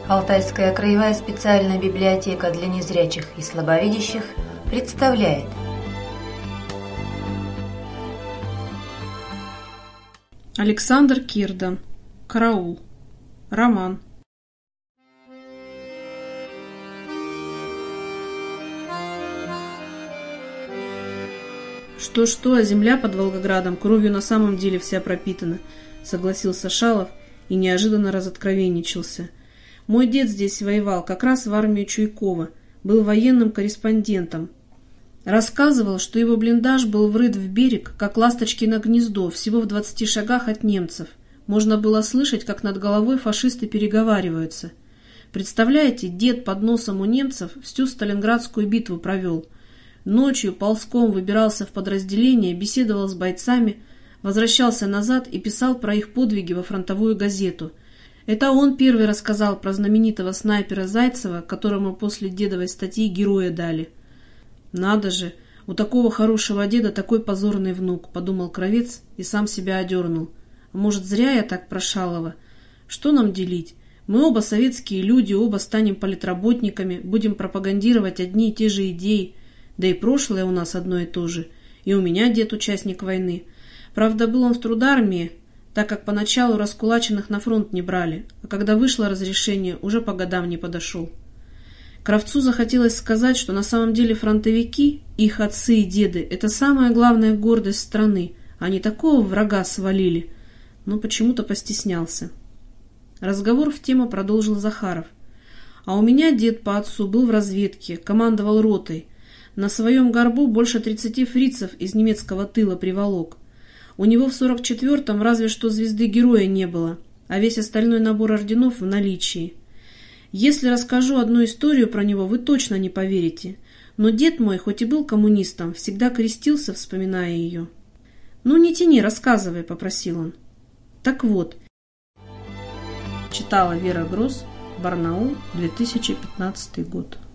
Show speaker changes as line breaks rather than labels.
Алтайская краевая специальная библиотека для незрячих и слабовидящих представляет
Александр Кирдан. Караул. Роман. Что-что, а земля под Волгоградом кровью на самом деле вся пропитана, согласился Шалов и неожиданно разоткровенничался. Мой дед здесь воевал, как раз в армию Чуйкова, был военным корреспондентом. Рассказывал, что его блиндаж был врыт в берег, как ласточкино гнездо, всего в 20 шагах от немцев. Можно было слышать, как над головой фашисты переговариваются. Представляете, дед под носом у немцев всю Сталинградскую битву провел. Ночью ползком выбирался в подразделение, беседовал с бойцами, возвращался назад и писал про их подвиги во фронтовую газету. Это он первый рассказал про знаменитого снайпера Зайцева, которому после дедовой статьи героя дали. «Надо же, у такого хорошего деда такой позорный внук», — подумал Кравец и сам себя одернул. «А может, зря я так про Шалова? Что нам делить? Мы оба советские люди, оба станем политработниками, будем пропагандировать одни и те же идеи. Да и прошлое у нас одно и то же. И у меня дед участник войны. Правда, был он в трудармии, так как поначалу раскулаченных на фронт не брали, а когда вышло разрешение, уже по годам не подошел». Кравцу захотелось сказать, что на самом деле фронтовики, их отцы и деды, это самая главная гордость страны, они такого врага свалили, но почему-то постеснялся. Разговор в тему продолжил Захаров. «А у меня дед по отцу был в разведке, командовал ротой. На своем горбу больше 30 фрицев из немецкого тыла приволок. У него в 44-м разве что звезды героя не было, а весь остальной набор орденов в наличии. Если расскажу одну историю про него, вы точно не поверите. Но дед мой, хоть и был коммунистом, всегда крестился, вспоминая ее». «Ну не тяни, рассказывай», — попросил он. «Так вот». Читала Вера Гроз, Барнаул, 2015 год.